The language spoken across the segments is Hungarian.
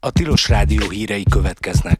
A Tilos Rádió hírei következnek.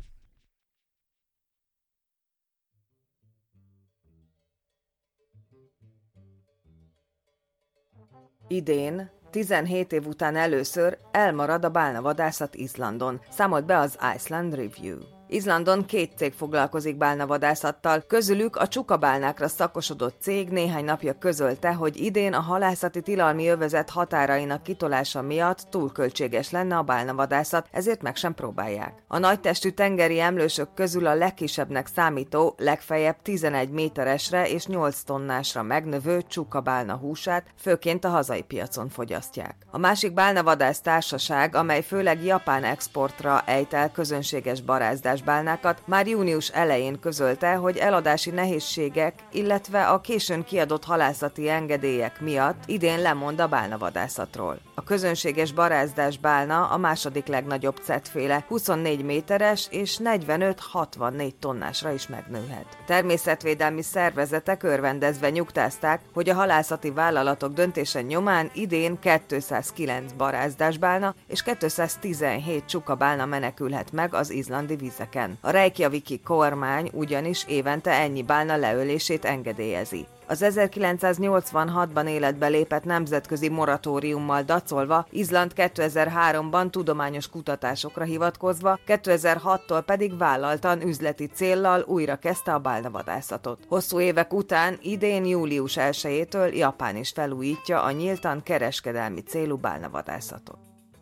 Idén, 17 év után először elmarad a bálnavadászat Izlandon, számolt be az Iceland Review. Izlandon 2 cég foglalkozik bálnavadászattal, közülük a csukabálnákra szakosodott cég néhány napja közölte, hogy idén a halászati tilalmi övezet határainak kitolása miatt túl költséges lenne a bálnavadászat, ezért meg sem próbálják. A nagytestű tengeri emlősök közül a legkisebbnek számító, legfeljebb 11 méteresre és 8 tonnásra megnövő csukabálna húsát főként a hazai piacon fogyasztják. A másik bálnavadász társaság, amely főleg japán exportra ejt el közönséges barázdás bálnákat, már június elején közölte, hogy eladási nehézségek, illetve a későn kiadott halászati engedélyek miatt idén lemond a bálnavadászatról. A közönséges barázdás bálna a második legnagyobb cetféle, 24 méteres és 45-64 tonnásra is megnőhet. Természetvédelmi szervezetek örvendezve nyugtázták, hogy a halászati vállalatok döntése nyomán idén 209 barázdásbálna és 217 csukabálna menekülhet meg az izlandi vizeken. A Reykjaviki kormány ugyanis évente ennyi bálna leölését engedélyezi. Az 1986-ban életbe lépett nemzetközi moratóriummal dacolva, Izland 2003-ban tudományos kutatásokra hivatkozva, 2006-tól pedig vállaltan üzleti céllal újra kezdte a bálnavadászatot. Hosszú évek után idén július 1-től Japán is felújítja a nyíltan kereskedelmi célú bálnavadászatot.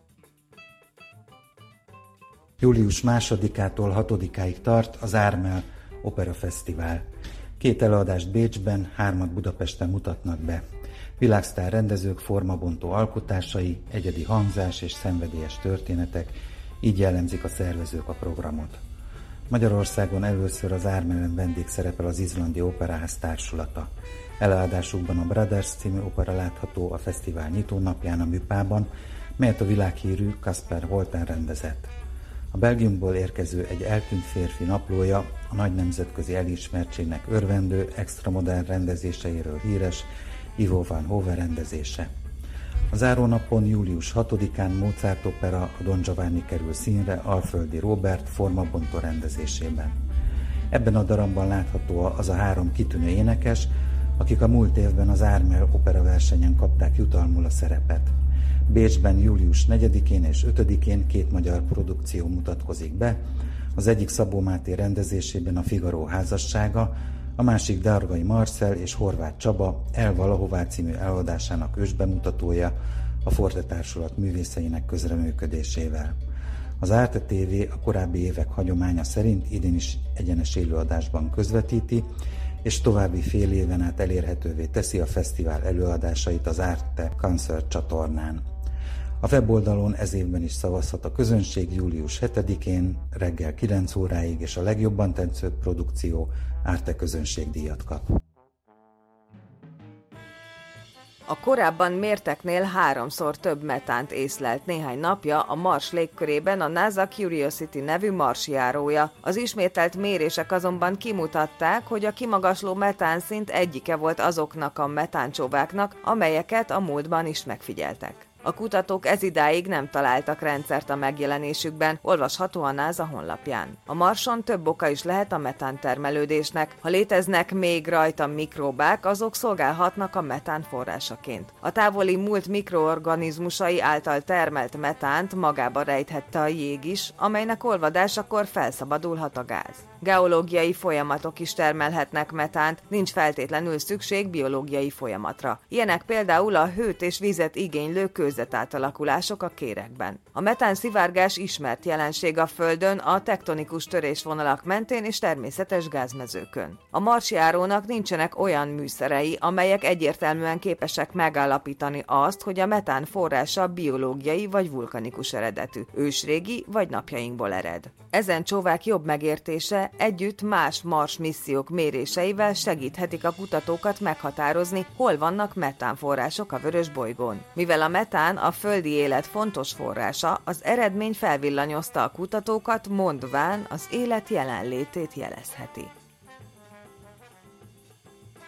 Július 2-től 6-áig tart az Ármel Opera Fesztivál. 2 előadást Bécsben, 3 Budapesten mutatnak be. Világsztár rendezők formabontó alkotásai, egyedi hangzás és szenvedélyes történetek, így jellemzik a szervezők a programot. Magyarországon először az Ármelen vendég szerepel az Izlandi Operaház társulata. Előadásukban a Brothers című opera látható a fesztivál nyitónapján a Műpában, melyet a világhírű Kasper Holten rendezett. A Belgiumból érkező Egy eltűnt férfi naplója a nagy nemzetközi elismertségnek örvendő extramodern rendezéseiről híres Ivo van Hove rendezése. A zárónapon július 6-án Mozart opera a Don Giovanni kerül színre Alföldi Róbert formabontó rendezésében. Ebben a darabban látható az a 3 kitűnő énekes, akik a múlt évben az Ármel opera versenyen kapták jutalmul a szerepet. Bécsben július 4-én és 5-én 2 magyar produkció mutatkozik be, az egyik Szabó Máté rendezésében a Figaro házassága, a másik Dargai Marcell és Horváth Csaba El valahová című előadásának ősbemutatója a Forte Társulat művészeinek közreműködésével. Az Arte TV a korábbi évek hagyománya szerint idén is egyenes élőadásban közvetíti, és további fél éven át elérhetővé teszi a fesztivál előadásait az Arte Concert csatornán. A weboldalon ez évben is szavazhat a közönség július 7-én reggel 9 óráig, és a legjobban tetsző produkció Arte közönségdíjat kap. A korábban mérteknél 3-szor több metánt észlelt néhány napja a Mars légkörében a NASA Curiosity nevű marsjárója. Az ismételt mérések azonban kimutatták, hogy a kimagasló metánszint egyike volt azoknak a metáncsóváknak, amelyeket a múltban is megfigyeltek. A kutatók ezidáig nem találtak rendszert a megjelenésükben, olvasható a NASA honlapján. A Marson több oka is lehet a metán termelődésnek. Ha léteznek még rajta mikróbák, azok szolgálhatnak a metán forrásaként. A távoli múlt mikroorganizmusai által termelt metánt magába rejthette a jég is, amelynek olvadásakor felszabadulhat a gáz. Geológiai folyamatok is termelhetnek metánt, nincs feltétlenül szükség biológiai folyamatra. Ilyenek például a hőt és vizet igénylő kőzetátalakulások a kérekben. A metán szivárgás ismert jelenség a Földön, a tektonikus törésvonalak mentén és természetes gázmezőkön. A marsjárónak nincsenek olyan műszerei, amelyek egyértelműen képesek megállapítani azt, hogy a metán forrása biológiai vagy vulkanikus eredetű, ősrégi vagy napjainkból ered. Ezen csóvák jobb megértése együtt más Mars missziók méréseivel segíthetik a kutatókat meghatározni, hol vannak metánforrások a vörös bolygón. Mivel a metán a földi élet fontos forrása, az eredmény felvillanyozta a kutatókat, mondván az élet jelenlétét jelezheti.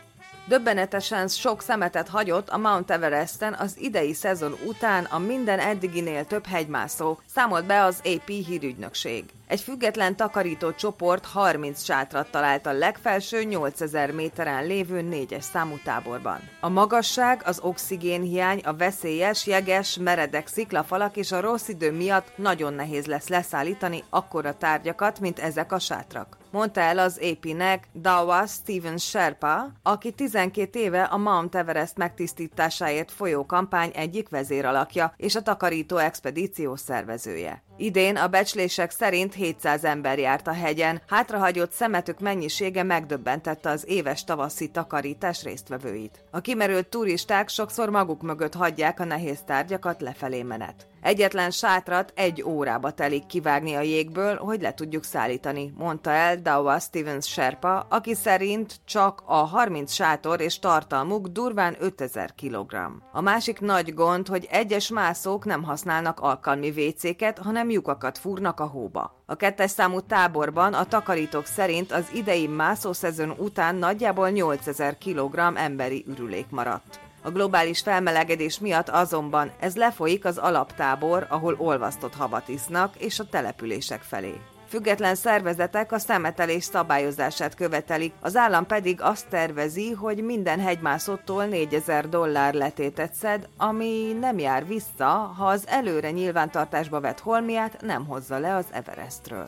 Döbbenetesen sok szemetet hagyott a Mount Everesten az idei szezon után a minden eddiginél több hegymászó, számolt be az AP hírügynökség. Egy független takarító csoport 30 sátrat talált a legfelső 8000 méteren lévő 4-es számú táborban. A magasság, az oxigénhiány, a veszélyes, jeges, meredek sziklafalak és a rossz idő miatt nagyon nehéz lesz leszállítani akkora tárgyakat, mint ezek a sátrak, mondta el az AP-nek Dawa Steven Sherpa, aki 12 éve a Mount Everest megtisztításáért folyó kampány egyik vezéralakja és a takarító expedíció szervezője. Idén a becslések szerint 700 ember járt a hegyen, hátrahagyott szemetük mennyisége megdöbbentette az éves tavaszi takarítás résztvevőit. A kimerült turisták sokszor maguk mögött hagyják a nehéz tárgyakat lefelé menet. Egyetlen sátrat 1 órába telik kivágni a jégből, hogy le tudjuk szállítani, mondta el Dawa Steven Sherpa, aki szerint csak a 30 sátor és tartalmuk durván 5000 kg. A másik nagy gond, hogy egyes mászók nem használnak alkalmi vécéket, hanem lyukakat fúrnak a hóba. A 2-es számú táborban a takarítók szerint az idei mászószezon után nagyjából 8000 kg emberi ürülék maradt. A globális felmelegedés miatt azonban ez lefolyik az alaptábor, ahol olvasztott havat isznak, és a települések felé. Független szervezetek a szemetelés szabályozását követelik, az állam pedig azt tervezi, hogy minden hegymászótól $4000 letétet szed, ami nem jár vissza, ha az előre nyilvántartásba vett holmiát nem hozza le az Everestről.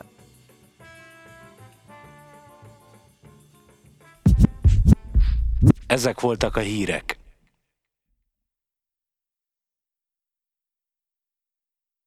Ezek voltak a hírek.